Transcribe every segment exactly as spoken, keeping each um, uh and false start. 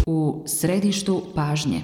U središtu pažnje.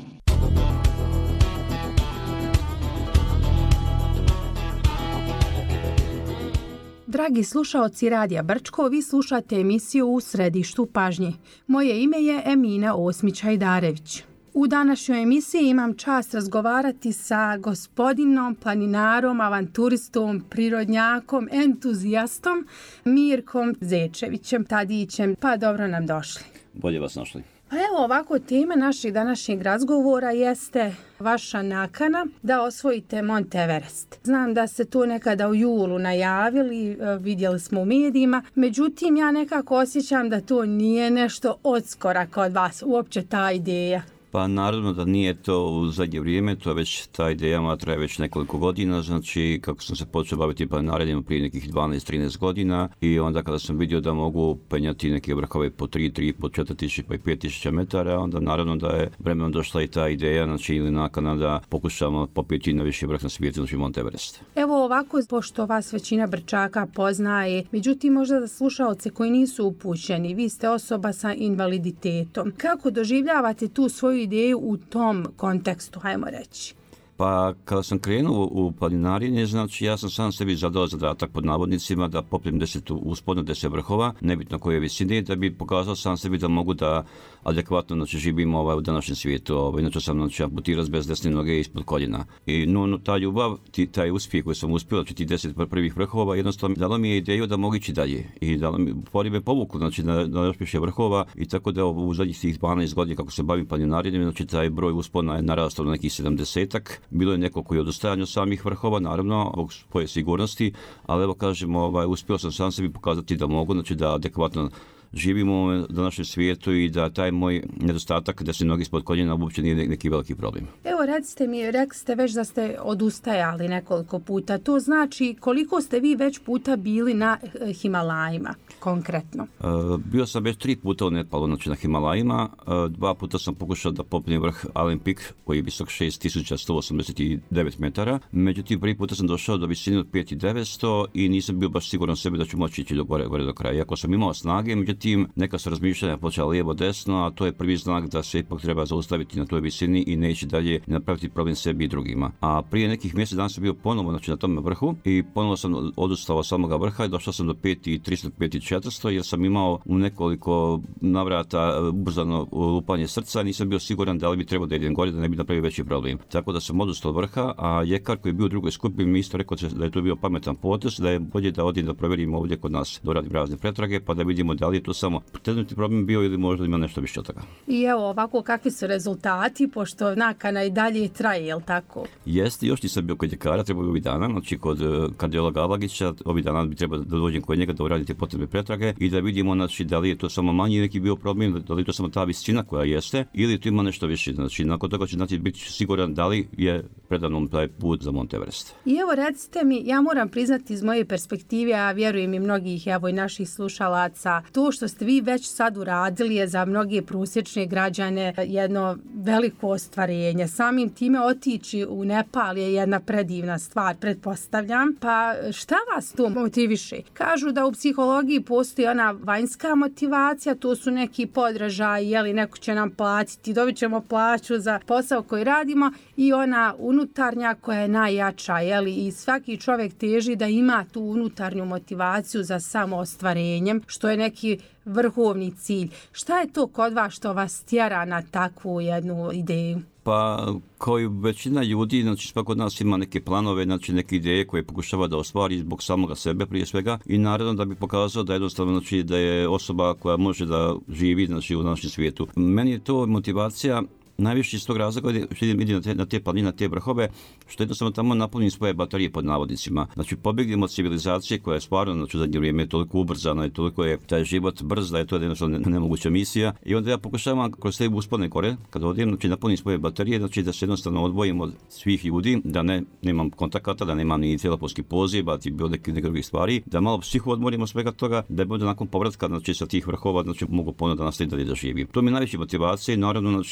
Dragi slušaoci Radija Brčko, vi slušate emisiju U središtu pažnje. Moje ime je Emina Osmić-Hajdarević. U današnjoj emisiji imam čast razgovarati sa gospodinom, planinarom, avanturistom, prirodnjakom, entuzijastom Mirkom Zečevićem Tadićem. Pa dobro nam došli. Bolje vas našli. Pa evo ovako, tema našeg današnjeg razgovora jeste vaša nakana da osvojite Mont Everest. Znam da ste to nekada u julu najavili, vidjeli smo u medijima, međutim ja nekako osjećam da to nije nešto odskora kod vas, uopće ta ideja. Pa naravno da nije to u zadnje vrijeme, to je već ta ideja traje već nekoliko godina, znači kako sam se počeo baviti planinarenjem prije nekih dvanaest trinaest godina i onda kada sam vidio da mogu penjati neke vrhove po tri, tri, po četiri tisuće pa i pet tisuća metara, onda naravno da je vremenom došla i ta ideja, znači ili nakana da pokušamo popeti na viši vrh na svijetu, znači Mont Everest. Evo ovako, pošto vas većina Brčaka poznaje, međutim možda da slušaoce koji nisu upućeni, vi ste osoba sa invaliditetom. Kako doživljavate tu svoju ideju u tom kontekstu, hajmo reći? Pa kada sam krenuo u planinarenje, znači ja sam sam sebi zadao zadatak pod navodnicima da popijem deset uspodno deset vrhova, nebitno koje visine, da bi pokazao sam sebi da mogu da adekvatno znači, živim ovaj, u današnjem svijetu. Ovaj, inače sam znači, amputiran bez desne noge ispod koljena. I no, no, ta ljubav, ti, taj uspjeh koji sam uspio, znači ti deset prvih vrhova, jednostavno dalo mi je ideju da mogu ići dalje. I dalo mi, pori me povuku, znači na, na još više vrhova i tako da u zadnjih tih dvanaest godina kako se bavim planinarenjem, znači taj broj uspona je narastao na nekih sedamdesetak. Bilo je neko koji je odustajanje od samih vrhova, naravno, zbog svoje sigurnosti, ali evo kažemo, ovaj, uspio sam sam sebi pokazati da mogu, znači da adekvatno živimo u današnjem svijetu i da taj moj nedostatak da se nogi ispod koljena uopće nije neki veliki problem. Evo recite mi, rekli ste već da ste odustajali nekoliko puta. To znači koliko ste vi već puta bili na Himalajima konkretno? Uh, bio sam već tri puta u Nepalu, znači na Himalajima. Uh, dva puta sam pokušao da popnem vrh Alpen Peak koji je visok šest tisuća sto osamdeset devet metara. Međutim, prvi puta sam došao do visine od pet tisuća devetsto i nisam bio baš siguran sebi da ću moći ići do gore, gore do kraja. Iako sam imao snage, međutim Tim neka su razmišljanja počela lijevo desno, a to je prvi znak da se ipak treba zaustaviti na toj visini i neće dalje napraviti problem sebi i drugima. A prije nekih mjesec dana sam bio ponovo znači, na tom vrhu i ponovo sam odustao od samoga vrha i došao sam do pet tisuća tristo do pet tisuća četiristo jer sam imao u nekoliko navrata ubrzano lupanje srca, nisam bio siguran da li bi trebao da idem gore da ne bi napravio veći problem. Tako da sam odustao od vrha, a ljekar koji je bio u drugoj skupini mi isto rekao da je to bio pametan potez, da je bolje da odim da provjerimo ovdje kod nas, da radim razne pretrage pa da vidimo da li je to samo trenutni problem bio ili možda ima nešto više od toga. I evo ovako kakvi su rezultati, pošto nakana i dalje traje, je li tako? Jeste, još nisam bio kod ljekara, trebao bi ovih dana, znači kod kardiologa Alagića, ovih dana bi trebao da dođem kod njega da uradite potrebne pretrage i da vidimo znači, da li je to samo manji neki bio problem, da li je to samo ta visina koja jeste ili tu ima nešto više. Znači, nakon toga će znači, biti siguran da li je predanom taj put za Mont Everest. I evo recite mi, ja moram priznati iz moje perspektive, a vjerujem i mnogih evo i naših slušalaca, to što ste vi već sad uradili je za mnoge prosječne građane jedno veliko ostvarenje. Samim time otići u Nepal je jedna predivna stvar, pretpostavljam. Pa šta vas to motiviše? Kažu da u psihologiji postoji ona vanjska motivacija, to su neki podražaji, jeli neko će nam platiti, dobit ćemo plaću za posao koji radimo i ona unutarnja koja je najjača, jeli, i svaki čovjek teži da ima tu unutarnju motivaciju za samo ostvarenjem, što je neki vrhovni cilj. Šta je to kod vas što vas tjera na takvu jednu ideju? Pa, kao i većina ljudi, znači svak od nas ima neke planove, znači neke ideje koje pokušava da ostvari zbog samoga sebe prije svega i naravno da bi pokazao da jednostavno znači, da je osoba koja može da živi znači, u našem svijetu. Meni je to motivacija najviše iz tog razloga što idem na te, na te planine, na te vrhove, što jednostavno tamo napunim svoje baterije pod navodnicima. Znači, pobjegnem od civilizacije koja je stvarno, znači, u zadnje vrijeme toliko ubrzana i toliko je taj život brz da je to jednostavno nemoguća misija. I onda ja pokušavam kroz te uspone gore, kad odem, znači, napunim svoje baterije, znači, da se jednostavno odvojim od svih ljudi, da ne nemam kontakata, da nemam ni telefonski poziv, a ti bilo neke, neke druge stvari, da malo psiho odmorim od svega toga, da bude nakon povratka, znači, sa tih vrhova, znači, mogu ponovno da nastavim dalje da živim. To mi je najveća motivacija i naravno, znači, ovaj, što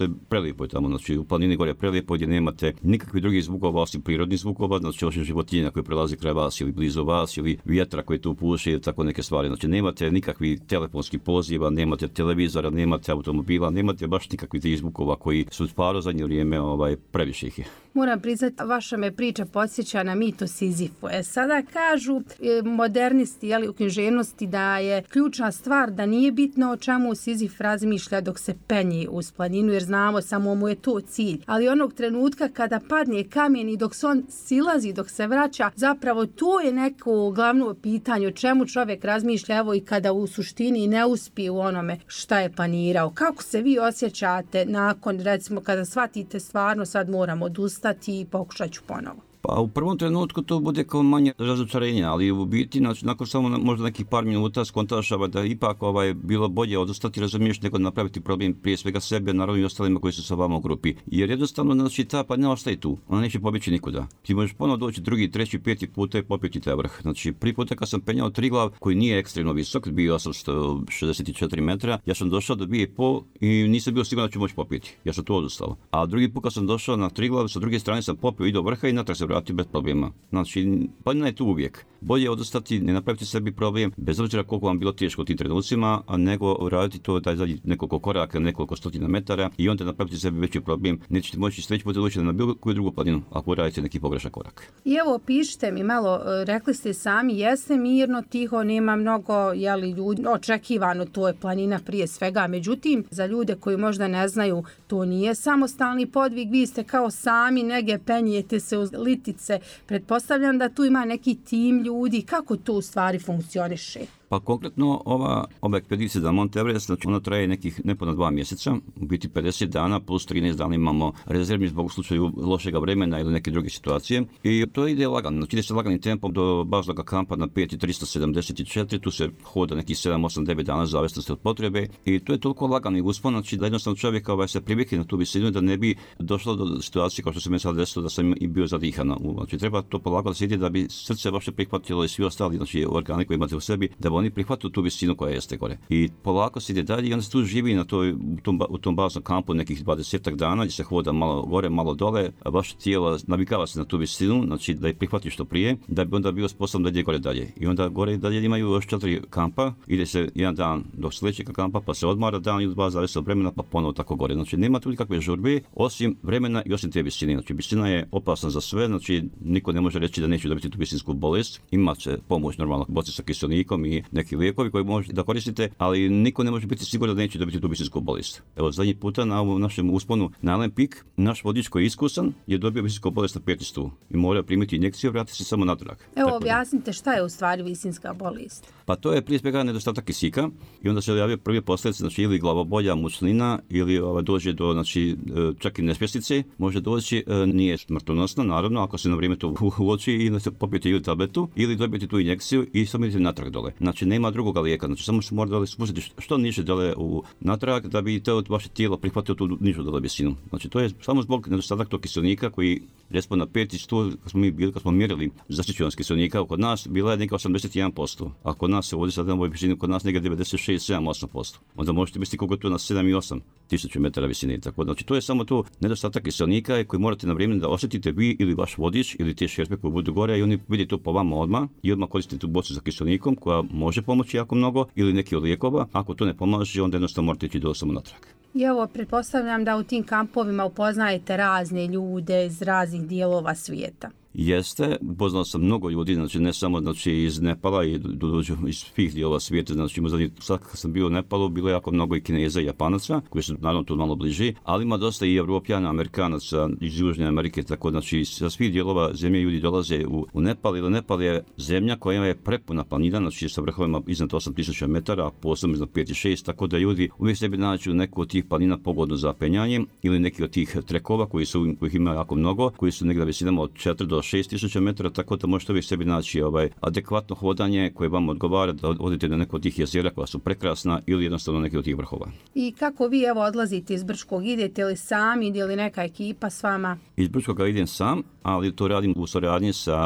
što je prelijepo je tamo, znači u planini gore je prelijepo gdje nemate nikakvih drugih zvukova osim prirodnih zvukova, znači osim životinja koji prelazi kraj vas ili blizu vas ili vjetra koji tu puše ili tako neke stvari. Znači nemate nikakvih telefonskih poziva, nemate televizora, nemate automobila, nemate baš nikakvih tih zvukova koji su stvarno zadnje vrijeme ovaj, previše ih je. Moram priznati, vaša me priča podsjeća na mit o Sizifu. E, sada kažu e, modernisti jeli, u književnosti da je ključna stvar da nije bitno o čemu Sizif razmišlja dok se penji uz planinu, jer znamo samo mu je to cilj. Ali onog trenutka kada padne kamen i dok se on silazi, dok se vraća, zapravo to je neko glavno pitanje o čemu čovjek razmišlja, evo i kada u suštini ne uspije u onome šta je planirao. Kako se vi osjećate nakon, recimo, kada shvatite stvarno sad moram odustati i pokušat ću ponovo? Pa u prvom trenutku to bude kao manje razočarenja, ali u biti znači, nakon samo možda nekih par minuta skontašava da ipak ovaj, bilo bolje odustati, razumiješ, nego napraviti problem prije svega sebe, naravno i ostalima koji su sa vama u grupi. Jer jednostavno znači, ta pa ne ostaje tu, ona neće pobjeći nikuda. Ti možeš ponovno doći drugi, treći, peti puta i popiti taj vrh. Znači prvi puta kad sam penjao Triglav, koji nije ekstremno visok, bio osamsto šezdeset četiri metra, ja sam došao do dvije i pol i nisam bio siguran da ću moći popiti. Ja sam to odustao. A drugi put kad sam došao na Triglav, sa druge strane sam popio i do vrha i natrag se vratio bez problema. Znači, planina je tu uvijek. Bolje je odustati, ne napraviti sebi problem, bez obzira koliko vam bilo teško u tim trenucima, a nego raditi to da zadnji nekoliko koraka, nekoliko stotina metara i onda napraviti sebi veći problem. Nećete moći sljedeći put doći na bilo koju drugu planinu ako radite neki pogrešan korak. I evo, pišite mi malo, rekli ste sami, jeste mirno, tiho, nema mnogo jeli, ljudi, očekivano, to je planina prije svega. Međutim, za ljude koji možda ne znaju, to nije samostalni podvig, vi ste kao sami nege penjete se uz litice. Pretpostavljam da tu ima neki tim ljudi. Kako to u stvari funkcioniše? Pa konkretno ova, ova ekspedicija za Mount Everest, znači ona traje nekih nepuna dva mjeseca, u biti pedeset dana plus trinaest dana imamo rezervni zbog slučaju lošega vremena ili neke druge situacije. I to ide lagano, znači ide se laganim tempom do baznog kampa na pet hiljada tristo sedamdeset četiri, tu se hoda nekih sedam, osam, devet dana zavisno se od potrebe i to je toliko lagani uspon, znači da jednostavno čovjek ovaj, se privikne na tu visinu da ne bi došlo do situacije kao što se mi sad desilo da sam i bio zadihan. Znači treba to polako da se ide da bi srce vaše prihvatilo i svi ostali, znači organi koji imate u sebi, da oni prihvatu tu visinu koja jeste gore. I polako se ide dalje i onda se tu živi na toj, u, tom, u tom baznom kampu nekih dvadesetak dana gdje se hoda malo gore, malo dole, a vaše tijelo navikava se na tu visinu, znači da je prihvati što prije, da bi onda bio sposobno da ide gore dalje. I onda gore dalje imaju još četiri kampa, ide se jedan dan do sljedećeg kampa, pa se odmara dan ili dva zavisno od vremena, pa ponovo tako gore. Znači nema tu nikakve žurbe, osim vremena i osim te visine. Znači visina je opasna za sve, znači niko ne može reći da neće dobiti tu visinsku bolest. Ima se pomoć normalno boci sa kiselnikom i neki lijekovi koji možete da koristite, ali niko ne može biti siguran da neće dobiti tu visinsku bolest. Evo zadnji puta na ovom našem usponu na Allen Peak, naš vodič koji je iskusan je dobio visinsku bolest na peti stu i mora primiti injekciju i vratiti se samo natrag. Evo tako objasnite da. Šta je u stvari visinska bolest? Pa to je prije svega nedostatak kisika i onda se javio prvi posljedice, znači ili glavobolja, mučnina ili ovaj, dođe do znači čak i nespjesice, može doći, nije smrtonosno naravno ako se na vrijeme to uoči i se popijete ili tabletu ili dobijete tu injekciju i samo idete natrag dole. Znači nema drugoga lijeka, znači samo se mora dole spustiti što niže dole u natrag da bi to vaše tijelo prihvatilo tu nižu dole visinu. Znači to je samo zbog nedostatak tog kiselnika koji respo na peti stu, kad smo mi bili, kad smo mjerili zaštićenost kiselnika kod nas bila je neka osamdeset jedan posto, a kod nas se ovdje sad na ovoj visini kod nas neka devedeset šest, sedam, osam posto. Onda možete misliti koliko je to na sedam i osam tisuća metara visine. Tako znači to je samo to nedostatak kiselnika koji morate na vrijeme da osjetite vi ili vaš vodič ili te šerpe koje budu gore i oni vidi to po vama odmah i odmah koristite tu bocu za kiselnikom koja može pomoći jako mnogo ili neki od lijekova. Ako to ne pomaže, onda jednostavno morate ići do samo natrag. I evo, pretpostavljam da u tim kampovima upoznajete razne ljude iz raznih dijelova svijeta. Jeste, upoznao sam mnogo ljudi, znači ne samo znači, iz Nepala i dođu iz svih dijelova svijeta, znači sad kad sam bio u Nepalu, bilo je jako mnogo i Kineza i Japanaca, koji su naravno tu malo bliži, ali ima dosta i Evropljana, Amerikanaca iz Južne Amerike, tako znači sa svih dijelova zemlje ljudi dolaze u, u Nepal, ili Nepal je zemlja koja je prepuna planina, znači sa vrhovima iznad osam tisuća metara, a posebno iznad pet i šest, tako da ljudi uvijek sebi nađu neku od tih planina pogodno za penjanje ili neki od tih trekova koji su, kojih ima jako mnogo, koji su negdje visinama od četiri do šest tisuća metara, tako da možete uvijek sebi naći ovaj, adekvatno hodanje koje vam odgovara da odete na neko od tih jezera koja su prekrasna ili jednostavno neke od tih vrhova. I kako vi evo odlazite iz Brčkog, idete li sami ili neka ekipa s vama? Iz Brčkoga idem sam, ali to radim u suradnji sa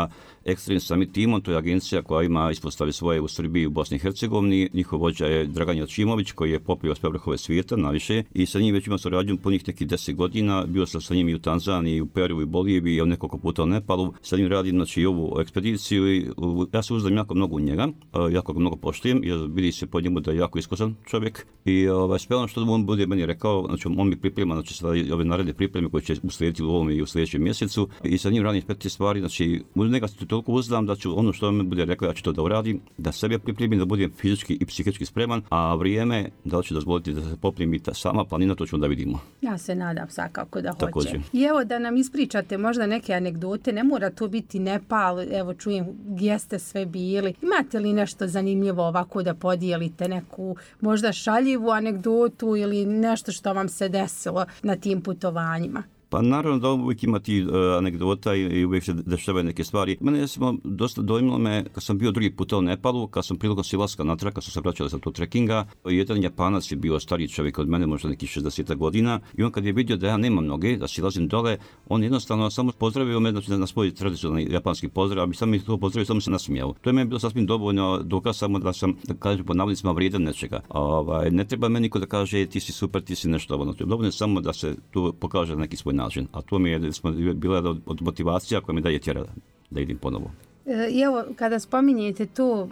Extreme Summit timom, to je agencija koja ima ispostave svoje u Srbiji i u Bosni i Hercegovini. Njihov vođa je Dragan Jočimović koji je popio sve vrhove svijeta naviše i sa njim već ima suradnju punih nekih deset godina. Bio sam sa njim i u Tanzaniji, i u Peru, i u Boliviji, i nekoliko puta u Nepalu. Sa njim radim znači, i ovu ekspediciju i ja se uzdam jako mnogo u njega, jako ga mnogo poštujem jer vidi se po njemu da je jako iskusan čovjek i ovaj, sve ono što on bude meni rekao, znači on mi priprema znači, ove naredne pripreme koje će uslijediti u ovom i u sljedećem mjesecu i sa njim radim pet stvari, znači u njega se toliko uzdam da ću ono što on mi bude rekao ja ću to da uradim, da sebe pripremim, da budem fizički i psihički spreman, a vrijeme da li ću dozvoliti da se poprimi ta sama planina, to ćemo da vidimo. Ja se nadam svakako da Također. hoće. I evo da nam ispričate možda neke anegdote, ne mora to biti Nepal, evo čujem gdje ste sve bili. Imate li nešto zanimljivo ovako da podijelite, neku možda šaljivu anegdotu ili nešto što vam se desilo na tim putovanjima? Pa naravno da uvijek ima ti uh, anegdota i, i uvijek se dešavaju neke stvari. Mene je samo dosta dojmilo me kad sam bio drugi puta u Nepalu, kad sam prilikom silaska natrag, kad sam se vraćala sa tog trekinga, jedan Japanac je bio stariji čovjek od mene, možda nekih šezdeset godina i on kad je vidio da ja nemam noge, da silazim dole, on jednostavno samo pozdravio me znači, na svoj tradicionalni japanski pozdrav, a sam mi to pozdravio, samo se nasmijao. To je meni bilo sasvim dovoljno dokaz samo da sam, da kažem po navodnicima, vrijedan nečega. Ovaj, ne treba meni niko da kaže ti si super, ti si nešto ono. Dovoljno samo da se tu pokaže neki svoj način, a to mi je bila od motivacija koja mi daje tjera da idem ponovo. I evo, kada spominjete to,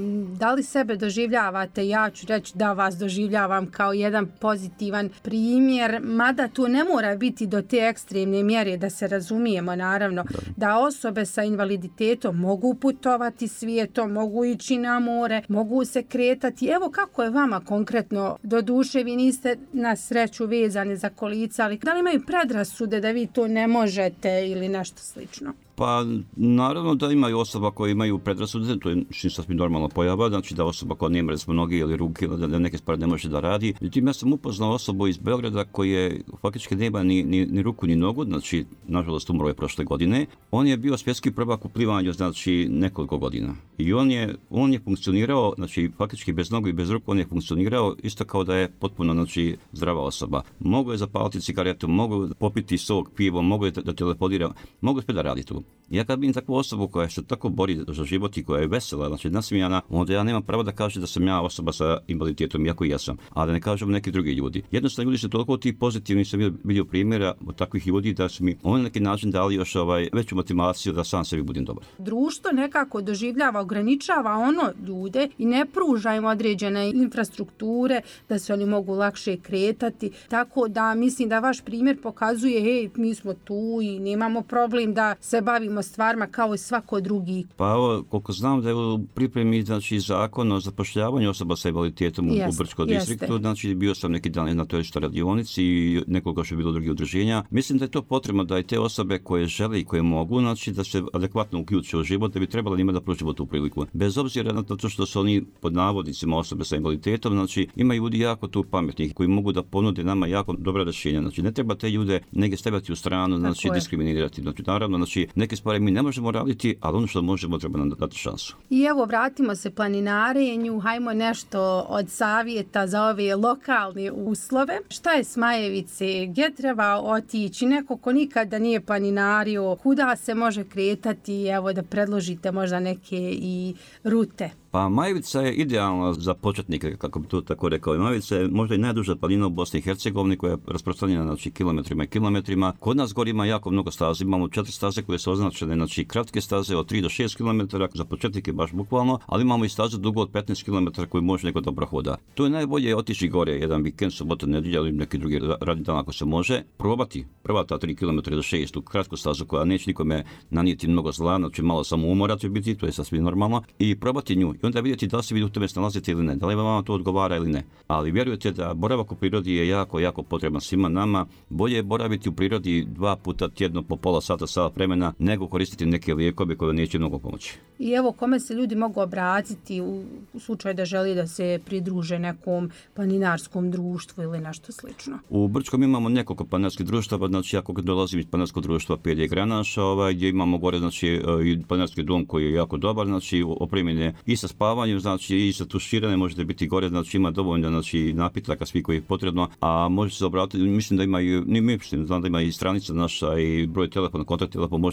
da li sebe doživljavate, ja ću reći da vas doživljavam kao jedan pozitivan primjer, mada to ne mora biti do te ekstremne mjere da se razumijemo, naravno, da, da osobe sa invaliditetom mogu putovati svijetom, mogu ići na more, mogu se kretati. Evo kako je vama konkretno, do duše vi niste na sreću vezani za kolica, ali da li imaju predrasude da vi to ne možete ili nešto slično? Pa naravno da imaju osoba koje imaju predrasude, to je sasvim normalna pojava, znači da osoba koja nema recimo noge ili ruke, da neke stvari ne može da radi. Međutim, ja sam upoznao osobu iz Beograda koje faktički nema ni, ni, ni ruku ni nogu, znači nažalost umro je prošle godine. On je bio svjetski prvak u plivanju, znači nekoliko godina. I on je, on je funkcionirao, znači faktički bez nogu i bez ruku, on je funkcionirao isto kao da je potpuno znači, zdrava osoba. Mogu je zapaliti cigaretu, mogu popiti sok, pivo, mogu je da telefonira, mogu sve da radi tu. Ja kad vidim takvu osobu koja se tako bori za život i koja je vesela, znači nasmijana, onda ja nemam pravo da kažem da sam ja osoba sa invaliditetom, iako i ja sam, a da ne kažem neki drugi ljudi. Jednostavno ljudi su toliko ti pozitivni, sam vidio primjera od takvih ljudi da su mi on na neki način dali još ovaj, veću motivaciju da sam sebi budem dobar. Društvo nekako doživljava, ograničava ono ljude i ne pruža im određene infrastrukture da se oni mogu lakše kretati, tako da mislim da vaš primjer pokazuje, hej, mi smo tu i nemamo problem da se bavimo stvarima kao i svako drugi. Pa ovo, koliko znam da je u pripremi znači, zakon o zapošljavanju osoba sa invaliditetom jest, u Brčkom distriktu, znači bio sam neki dan na toj isto radionici i nekoliko što je bilo drugih udruženja. Mislim da je to potrebno da i te osobe koje žele i koje mogu, znači da se adekvatno uključe u život, da bi trebalo njima da pružimo tu priliku. Bez obzira na to što su oni pod navodnicima osobe sa invaliditetom, znači ima ljudi jako tu pametnih koji mogu da ponude nama jako dobra rješenja. Znači ne treba te ljude negdje stavljati u stranu, znači diskriminirati. Znači naravno, znači neke stvari mi ne možemo raditi, ali ono što možemo treba nam dati šansu. I evo vratimo se planinarenju, hajmo nešto od savjeta za ove lokalne uslove. Šta je Smajevice, gdje treba otići, neko ko nikada nije planinario, kuda se može kretati, evo da predložite možda neke i rute. Pa Majevica je idealna za početnike, kako bi to tako rekao. Majevica je možda i najduža planina u Bosni i Hercegovini koja je rasprostranjena znači, kilometrima i kilometrima. Kod nas gori ima jako mnogo staze. Imamo četiri staze koje su označene, znači kratke staze od tri do šest kilometara, za početnike baš bukvalno, ali imamo i stazu dugo od petnaest kilometara koju može neko dobro hoda. To je najbolje otići gore jedan vikend, subota, nedjelja ili neki drugi radni dan ako se može. Probati prva ta tri kilometra do šest u kratku stazu koja neće nikome nanijeti mnogo zla, znači malo samo umora će biti, to je sasvim normalno, i probati nju. I onda vidjeti da li se vi u tome snalazite ili ne, da li vam to odgovara ili ne. Ali vjerujete da boravak u prirodi je jako, jako potreban svima nama. Bolje je boraviti u prirodi dva puta tjedno po pola sata, sat vremena, nego koristiti neke lijekove koje neće mnogo pomoći. I evo kome se ljudi mogu obratiti u slučaju da želi da se pridruže nekom planinarskom društvu ili nešto slično? U Brčkom imamo nekoliko planinarskih društava, znači ja kako dolazim iz planinarskog društva Pedje Granaša, ovaj, gdje imamo gore znači, i planinarski dom koji je jako dobar, znači opremljen je i sa spavanjem, znači i sa tuširane možete biti gore, znači ima dovoljno znači, napitaka svi koji je potrebno, a možete se obratiti, mislim da ima i, ne mislim, znam da ima i stranica naša i broj telefona, kontakt telefon, možete se i meni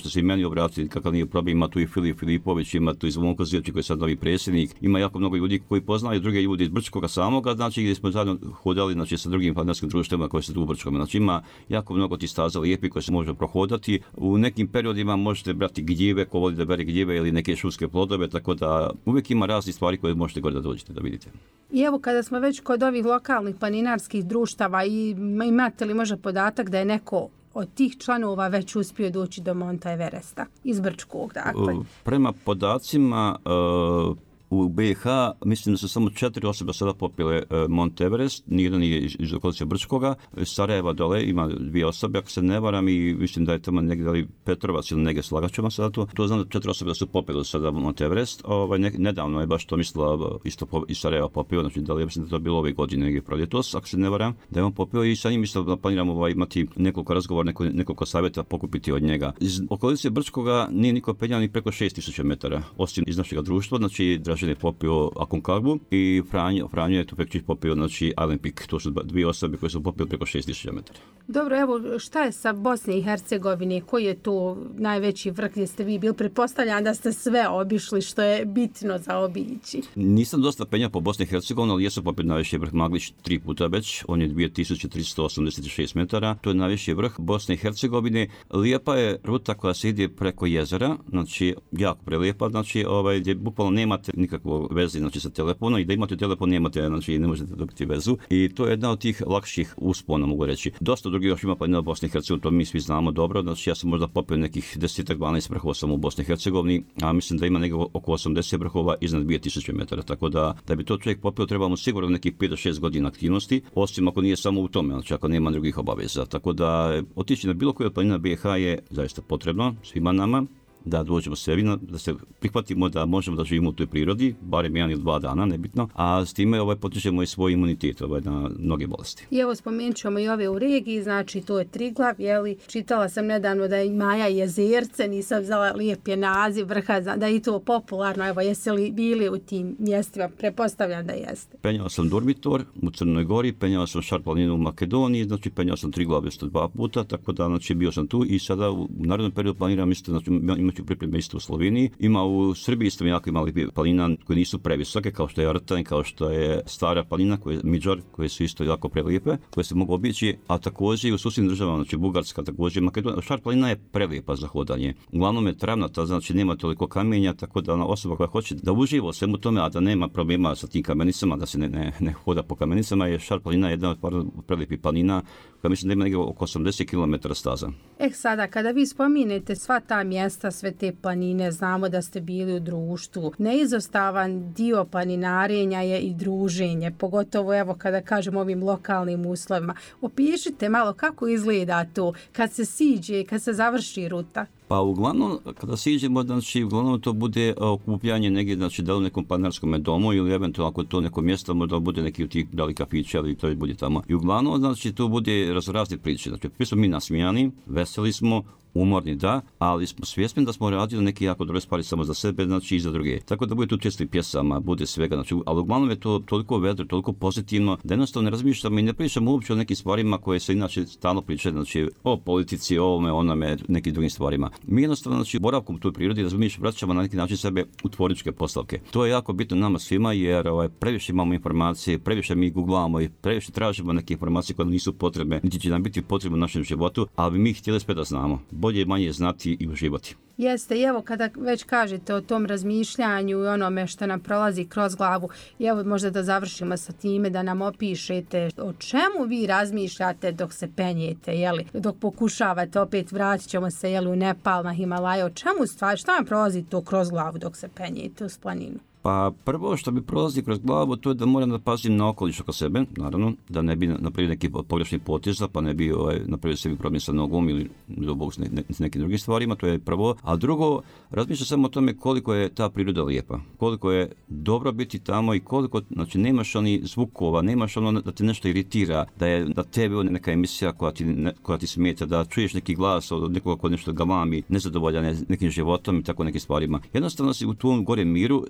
obratiti, kakav nije problem, ima tu i Filip Filipović, ima tu i Zvonko Zirči koji je sad novi predsjednik, ima jako mnogo ljudi koji poznaju druge ljudi iz Brčkoga samoga, znači gdje smo zajedno hodali, znači sa drugim planinarskim društvima koji su tu u Brčkome. Znači ima jako mnogo ti staza lijepi koje se može prohodati. U nekim periodima možete brati gljive, ko voli da bere gljive ili neke šumske plodove, tako da uvijek ima raznih stvari koje možete gore da dođete da vidite. I evo kada smo već kod ovih lokalnih planinarskih društava, i imate li možda podatak da je neko od tih članova već uspio doći do Monta Everesta iz Brčkog, dakle? Prema podacima uh, u B i H mislim da su samo četiri osobe sada popile uh, Mont Everest, nijedan nije iz, iz okolice Brčkoga, Sarajeva dole ima dvije osobe, ako se ne varam, i mislim da je tamo negdje ali Petrovac ili negdje, slagat ćemo sada to. To znam da četiri osobe da su popile sada Mont Everest, ovaj, ne, nedavno je baš to mislila isto po, iz Sarajeva popio, znači da li mislim da to bilo ove godine negdje proljetos, ako se ne varam, da je on popio i sa njim mislim da planiramo ovaj, imati nekoliko razgovora, neko, nekoliko savjeta pokupiti od njega. Iz okolice Brčkoga nije niko penjao ni preko šest tisuća metara, osim iz našeg društva, znači Dražen je popio Aconcagua i Franjo, Franjo je tu Pekčić popio, znači Island Peak. To su dvije osobe koje su popili preko šest tisuća metara. Dobro, evo, šta je sa Bosne i Hercegovine? Koji je to najveći vrh gdje ste vi bili? Pretpostavljam da ste sve obišli što je bitno za obići. Nisam dosta penjao po Bosni i Hercegovini, ali jesam popio najviši vrh Maglić tri puta već. On je dvije tisuće tristo osamdeset šest metara. To je najviši vrh Bosne i Hercegovine. Lijepa je ruta koja se ide preko jezera, znači jako prelijepa, znači ovaj, gdje bukvalno nemate nikakvu vezi, znači sa telefonom, i da imate telefon nemate, znači ne možete dobiti vezu, i to je jedna od tih lakših uspona, mogu reći. Dosta drugih još ima planina u Bosni i Hercegovini, to mi svi znamo dobro, znači ja sam možda popio nekih deset do dvanaest vrhova sam u Bosni i Hercegovini, a mislim da ima negdje oko osamdeset vrhova iznad dvije tisuće metara, tako da da bi to čovjek popio treba mu sigurno nekih pet do šest godina aktivnosti, osim ako nije samo u tome, znači ako nema drugih obaveza, tako da otići na bilo koju planinu B i H je zaista potrebno svima nama, da dođemo sebi, da se prihvatimo da možemo da živimo u toj prirodi, barem jedan ili dva dana, nebitno, a s time ovaj, potičemo i svoj imunitet ovaj, na mnoge bolesti. I evo spomenut ćemo i ove u regiji, znači to je Triglav, jeli, čitala sam nedavno da je Maja Jezerce, nisam znala lijep je naziv vrha, da je i to popularno, evo jeste li bili u tim mjestima, pretpostavljam da jeste. Penjao sam Durmitor u Crnoj Gori, penjao sam Šar planinu u Makedoniji, znači penjao sam Triglav isto dva puta, tako da znači, bio sam tu i sada u narednom periodu planiram isto, znači imati pripreme isto u Sloveniji. Ima u Srbiji isto jako imali planina koje nisu previsoke, kao što je Rtanj, kao što je Stara planina, koje je Midžor, koje su isto jako prelijepe, koje se mogu obići, a također i u susjednim državama, znači Bugarska, također Makedonija. Šar planina je prelijepa za hodanje. Uglavnom je travnata, znači nema toliko kamenja, tako da ona osoba koja hoće da uživa u svemu tome, a da nema problema sa tim kamenicama, da se ne, ne, ne hoda po kamenicama, je Šar planina jedna od prelijepih planina, koja mislim da ima negdje oko osamdeset kilometara staza. Eh sada, kada vi spominjete sva ta mjesta, sve te planine, znamo da ste bili u društvu. Neizostavan dio planinarenja je i druženje, pogotovo evo kada kažem ovim lokalnim uslovima. Opišite malo kako izgleda to kad se siđe, kad se završi ruta. Pa uglavnom, kada siđemo, znači, uglavnom to bude okupljanje negdje, znači, da li u nekom planinarskom domu ili eventualno ako to neko mjesto, možda bude neki od tih dali kafića ili to bude tamo. I uglavnom, znači, to bude raznorazne priče. Znači, prvi smo mi nasmijani, veseli smo, umorni, da, ali smo svjesni da smo radili neke jako dobre stvari samo za sebe, znači i za druge. Tako da bude tu često i pjesama, bude svega, znači, ali uglavnom je to toliko vedro, toliko pozitivno, da jednostavno ne razmišljamo i ne pričamo uopće o nekim stvarima koje se inače stalno pričaju, znači o politici, o ovome, onome, nekim drugim stvarima. Mi jednostavno, znači, boravkom u toj prirodi razmišljamo, vraćamo na neki način sebe u tvorničke postavke. To je jako bitno nama svima, jer ovaj, previše imamo informacije, previše mi googlamo i previše tražimo neke informacije koje nisu potrebne, niti će nam biti potrebne u našem životu, ali bi mi htjeli sve da znamo. Bolje manje znati i uživati. Jeste, i evo kada već kažete o tom razmišljanju i onome što nam prolazi kroz glavu, i evo možda da završimo sa time, da nam opišete o čemu vi razmišljate dok se penjete, jeli, dok pokušavate, opet vratit ćemo se jeli, u Nepal, na Himalaje, o čemu stvari, šta vam prolazi to kroz glavu dok se penjete uz planinu? Pa prvo što bi prolazi kroz glavu, to je da moram da pazim na okoliš oko sebe, naravno, da ne bi napravio neki pogrešni poteza, pa ne bi ovaj, napravio sebi problem sa nogom ili zbog s, ne, ne, s nekim drugim stvarima, to je prvo. A drugo, razmišljam samo o tome koliko je ta priroda lijepa, koliko je dobro biti tamo i koliko, znači, nemaš oni zvukova, nemaš ono da te nešto iritira, da je da tebe neka emisija koja ti, ne, koja ti smeta, da čuješ neki glas od nekoga ko nešto galami, nezadovoljan nekim životom i tako nekim stvarima. Jednostavno si u tom gore miru uživa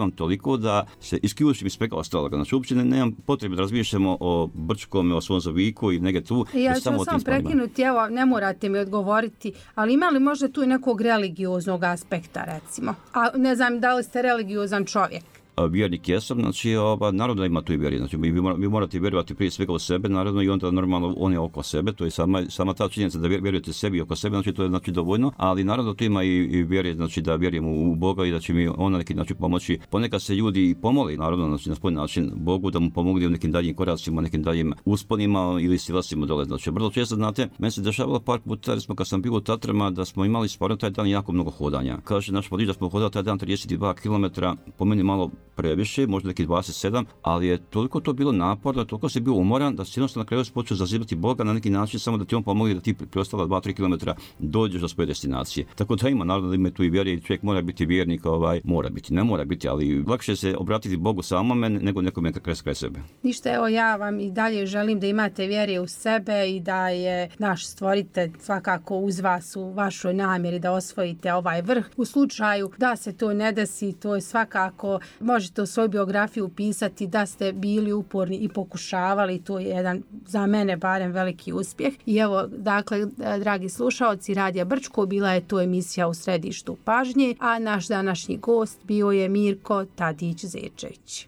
uživam toliko da se isključim iz svega ostaloga. Znači, uopće ne, nemam potrebe da razmišljamo o Brčkome, o svom Zaviku i negdje tu. Ja ću samo sam prekinuti, evo, ne morate mi odgovoriti, ali ima li možda tu i nekog religioznog aspekta, recimo? A ne znam da li ste religiozan čovjek? Vjernik jesam, znači ova, naravno ima tu i vjeri, znači vi, vi morate vjerovati prije svega u sebe, naravno i onda normalno on je oko sebe, to je sama, sama ta činjenica da vjerujete sebi i oko sebe, znači to je znači dovoljno, ali naravno tu ima i, i vjeri, znači da vjerujemo u Boga i da će mi on na neki način pomoći. Ponekad se ljudi i pomoli, naravno, znači na svoj način Bogu da mu pomogne u nekim daljim koracima, nekim daljim usponima ili silasima dole. Znači vrlo često, znate, meni se dešavalo par puta, recimo kad sam bio u Tatrama, da smo imali stvarno taj dan jako mnogo hodanja. Kaže naš vodič da smo hodali taj dan trideset dva kilometra, po meni malo previše, možda neki dvadeset sedam, ali je toliko to bilo naporno, toliko se bio umoran da se jednostavno na kraju počeo zazivati Boga na neki način samo da ti on pomogne da ti preostala dva do tri kilometra dođeš do svoje destinacije. Tako da ima, naravno da ima tu i vjere i čovjek mora biti vjernik, ovaj, mora biti, ne mora biti, ali lakše se obratiti Bogu samome nego nekome kraj kraj sebe. Ništa, evo ja vam i dalje želim da imate vjere u sebe i da je naš stvoritelj svakako uz vas u vašoj namjeri da osvojite ovaj vrh. U slučaju da se to ne desi, to je svakako, možete u svoju biografiju pisati da ste bili uporni i pokušavali, to je jedan, za mene barem, veliki uspjeh. I evo, dakle, dragi slušaoci Radija Brčko, bila je to emisija U središtu pažnje, a naš današnji gost bio je Mirko Tadić-Zečević.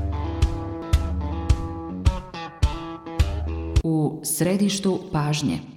U središtu pažnje.